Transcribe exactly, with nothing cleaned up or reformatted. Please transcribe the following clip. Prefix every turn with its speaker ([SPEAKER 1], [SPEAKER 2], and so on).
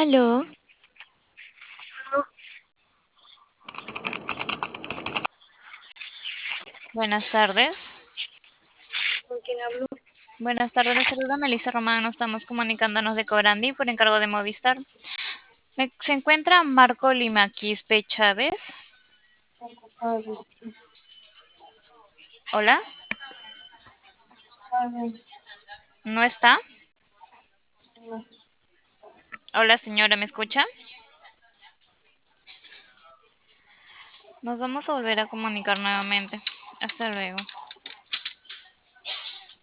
[SPEAKER 1] Aló, buenas tardes.
[SPEAKER 2] ¿Con quién hablo?
[SPEAKER 1] Buenas tardes, les saluda Melissa Román. Nos estamos comunicándonos de Cobrandi por encargo de Movistar. Me- ¿Se encuentra Marco Lima Quispe Chávez?
[SPEAKER 2] Ocupado.
[SPEAKER 1] Hola,
[SPEAKER 2] Ocupado.
[SPEAKER 1] ¿no está?
[SPEAKER 2] No,
[SPEAKER 1] Hola, señora, ¿me escucha? Nos vamos a volver a comunicar nuevamente. Hasta luego.